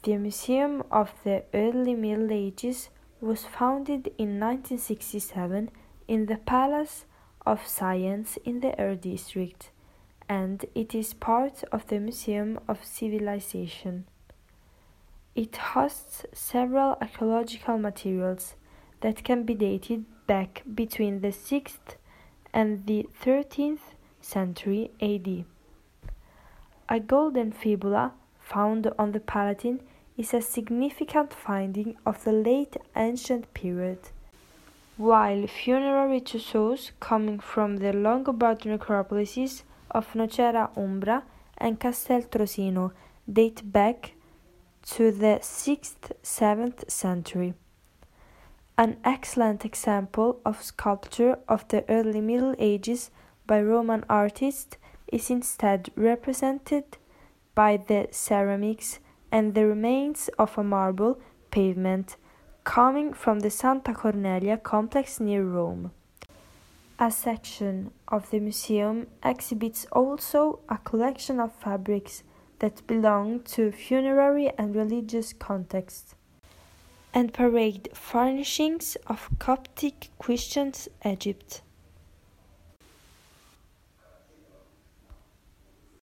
The Museum of the Early Middle Ages was founded in 1967 in the Palace of Science in the Ur district, and it is part of the Museum of Civilization. It hosts several archaeological materials that can be dated back between the 6th and the 13th century AD. A golden fibula found on the Palatine is a significant finding of the late ancient period, while funerary trousseaux coming from the Longobarд necropolises of Nocera Umbra and Castel Trosino date back to the 6th-7th century. An excellent example of sculpture of the early Middle Ages by Roman artists is instead represented by the ceramics and the remains of a marble pavement coming from the Santa Cornelia complex near Rome. A section of the museum exhibits also a collection of fabrics that belong to funerary and religious contexts, and parade furnishings of Coptic Christian Egypt.